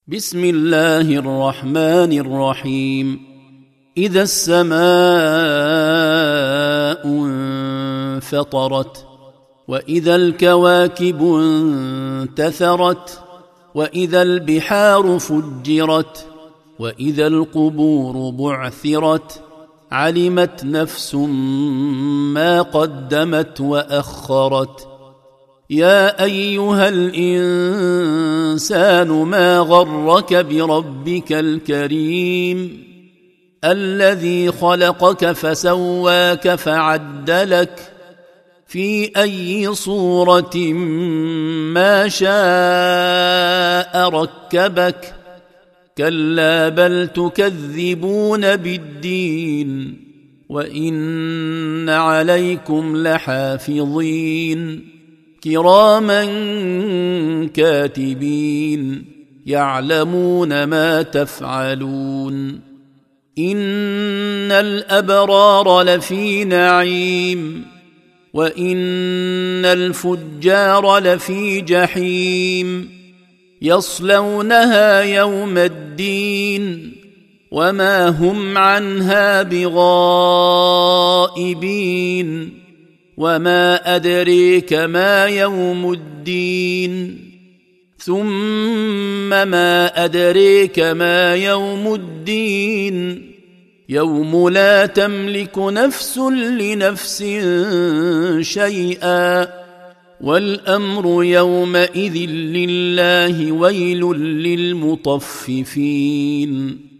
بسم الله الرحمن الرحيم. إذا السماء انفطرت، وإذا الكواكب انتثرت، وإذا البحار فجرت، وإذا القبور بعثرت، علمت نفس ما قدمت وأخرت. يا أيها الإنسان ما غرك بربك الكريم الذي خلقك فسواك فعدلك في أي صورة ما شاء ركبك. كلا بل تكذبون بالدين وإن عليكم لحافظين كراما كاتبين يعلمون ما تفعلون. إن الأبرار لفي نعيم، وإن الفجار لفي جحيم، يصلونها يوم الدين وما هم عنها بغائبين. وما أدريك ما يوم الدين، ثم ما أدريك ما يوم الدين، يوم لا تملك نفس لنفس شيئا والأمر يومئذ لله. ويل للمطففين.